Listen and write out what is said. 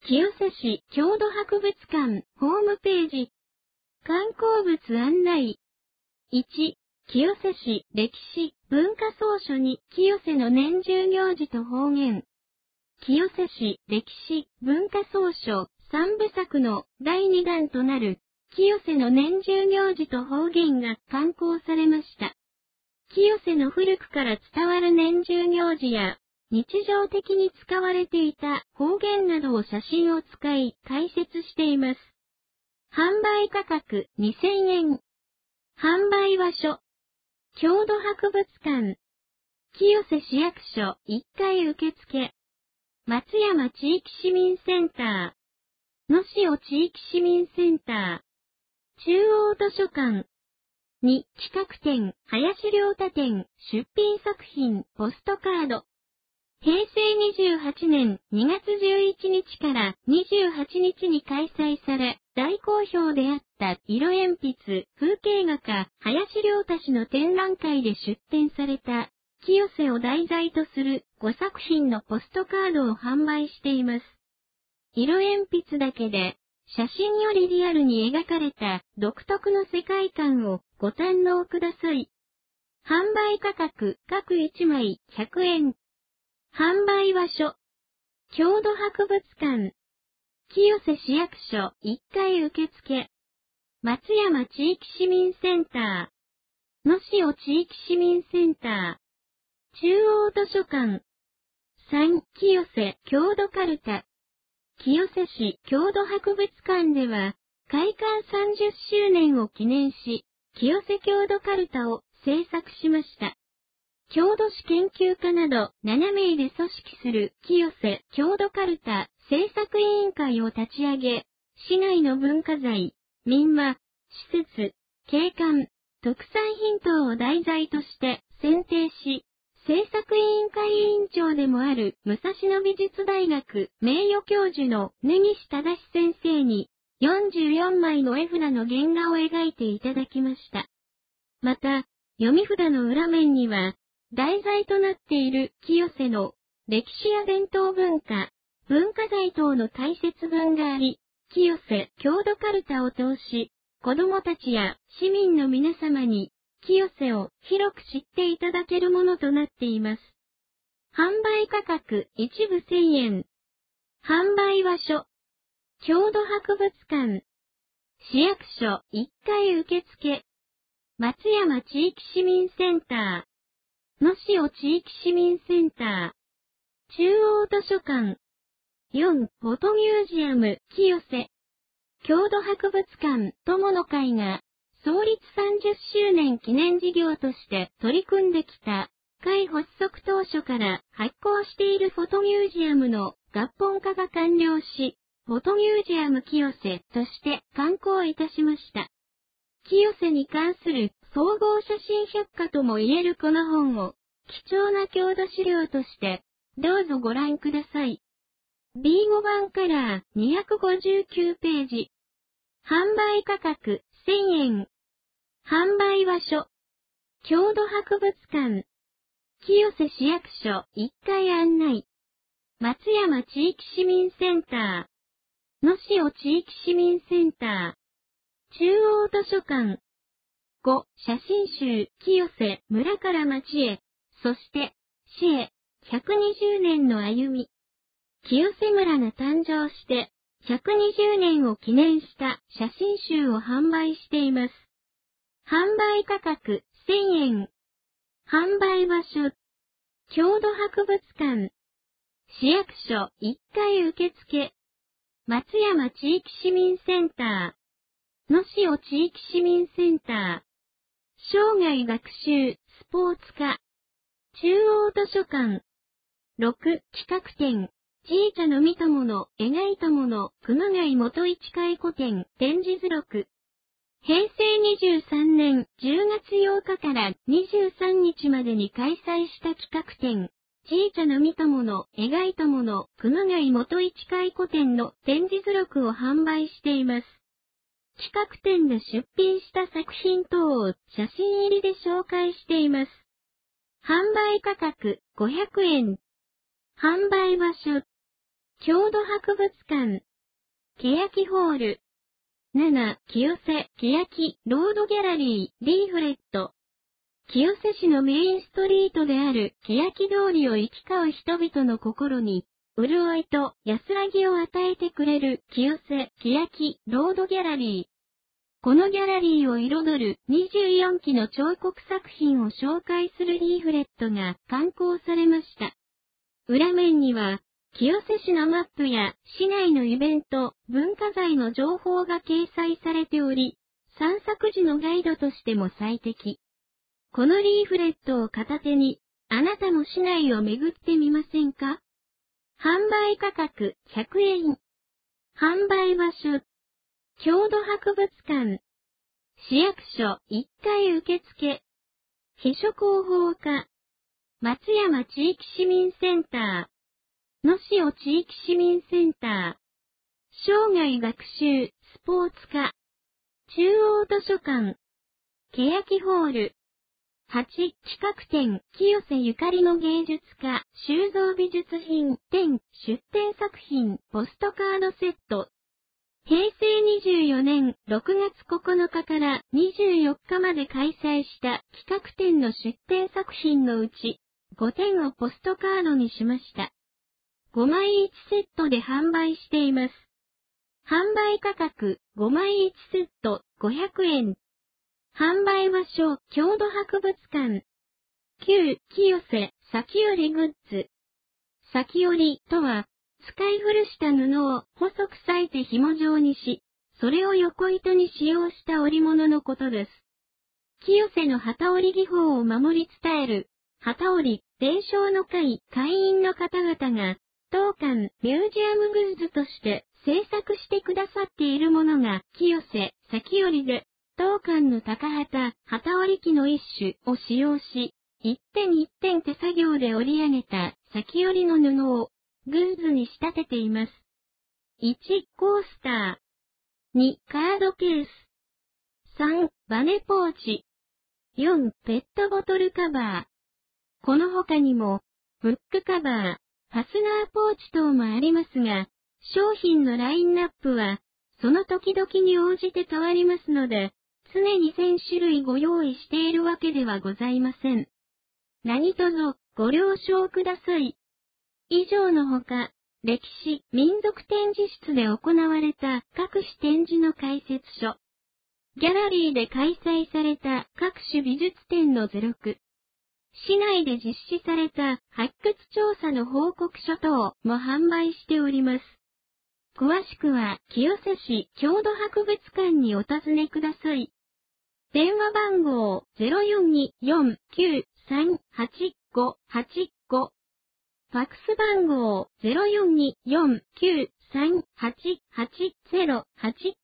清瀬市郷土博物館ホームページ。観光物案内。1、清瀬市歴史文化総書に清瀬の年中行事と方言。清瀬市歴史文化総書3部作の第2弾となる清瀬の年中行事と方言が刊行されました。清瀬の古くから伝わる年中行事や日常的に使われていた方言などを写真を使い解説しています。販売価格2000円。販売場所。郷土博物館。清瀬市役所1階受付。松山地域市民センター。野潮地域市民センター。中央図書館。2、企画展、林良太展、出品作品、ポストカード。平成28年2月11日から28日に開催され、大好評であった色鉛筆、風景画家、林良太氏の展覧会で出展された、清瀬を題材とする5作品のポストカードを販売しています。色鉛筆だけで、写真よりリアルに描かれた独特の世界観をご堪能ください。販売価格各1枚100円。販売場所。郷土博物館。清瀬市役所1階受付。松山地域市民センター。野潮地域市民センター。中央図書館。3、清瀬郷土カルタ。清瀬市郷土博物館では、開館30周年を記念し、清瀬郷土カルタを制作しました。郷土史研究家など7名で組織する清瀬郷土カルタ制作委員会を立ち上げ、市内の文化財、民話、施設、景観、特産品等を題材として選定し、制作委員会委員長でもある武蔵野美術大学名誉教授の根岸忠先生に44枚の絵札の原画を描いていただきました。また、読み札の裏面には、題材となっている清瀬の歴史や伝統文化、文化財等の解説文があり、清瀬郷土カルタを通し、子どもたちや市民の皆様に清瀬を広く知っていただけるものとなっています。販売価格1部1000円。販売場所。郷土博物館。市役所1階受付。松山地域市民センター。野潮地域市民センター。中央図書館。4、フォトミュージアム、清瀬。郷土博物館、友の会が、創立30周年記念事業として取り組んできた、会発足当初から発行しているフォトミュージアムの合本化が完了し、フォトミュージアム清瀬として刊行いたしました。清瀬に関する総合写真百科とも言えるこの本を貴重な郷土資料としてどうぞご覧ください。B5 版カラー259ページ。販売価格1000円。販売場所。郷土博物館。清瀬市役所1階案内。松山地域市民センター。野潮地域市民センター。中央図書館。5、写真集、清瀬、村から町へ、そして、市へ、120年の歩み。清瀬村が誕生して、120年を記念した写真集を販売しています。販売価格、1000円。販売場所。郷土博物館。市役所、1階受付。松山地域市民センター。野潮地域市民センター。生涯学習、スポーツ科。中央図書館。6、企画展。じいちゃの見たもの、描いたもの、熊谷元一回古典、展示図録。平成23年10月8日から23日までに開催した企画展。じいちゃの見たもの、描いたもの、熊谷元一回古典の展示図録を販売しています。企画展で出品した作品等を写真入りで紹介しています。販売価格500円。販売場所。 郷土博物館。欅ホール。7、清瀬、欅、ロードギャラリー、リーフレット。清瀬市のメインストリートである欅通りを行き交う人々の心に、潤いと安らぎを与えてくれる清瀬、欅、ロードギャラリー。このギャラリーを彩る24基の彫刻作品を紹介するリーフレットが刊行されました。裏面には、清瀬市のマップや市内のイベント、文化財の情報が掲載されており、散策時のガイドとしても最適。このリーフレットを片手に、あなたも市内を巡ってみませんか？販売価格100円。販売場所。郷土博物館。市役所1階受付。秘書広報課。松山地域市民センター。野潮地域市民センター。生涯学習、スポーツ課。中央図書館。欅ホール。8、企画展、清瀬ゆかりの芸術家、収蔵美術品、展、出展作品、ポストカードセット。平成24年6月9日から24日まで開催した企画展の出展作品のうち、5点をポストカードにしました。5枚1セットで販売しています。販売価格5枚1セット500円。販売場所、郷土博物館。9、清瀬、先折りグッズ。先折りとは、使い古した布を細く裂いて紐状にし、それを横糸に使用した織物のことです。清瀬の機織り技法を守り伝える、機織り、伝承の会、会員の方々が、当館ミュージアムグッズとして制作してくださっているものが、清瀬、先折りで、当館の高畑、機織り機の一種を使用し、一点一点手作業で織り上げた先織りの布をグッズに仕立てています。1、コースター。2、カードケース。3、バネポーチ。4、ペットボトルカバー。この他にも、ブックカバー、ファスナーポーチ等もありますが、商品のラインナップは、その時々に応じて変わりますので、常に1000種類ご用意しているわけではございません。何卒ご了承ください。以上のほか、歴史、民族展示室で行われた各種展示の解説書。ギャラリーで開催された各種美術展の図録。市内で実施された発掘調査の報告書等も販売しております。詳しくは、清瀬市郷土博物館にお尋ねください。電話番号 0424938585。ファックス番号 0424938808。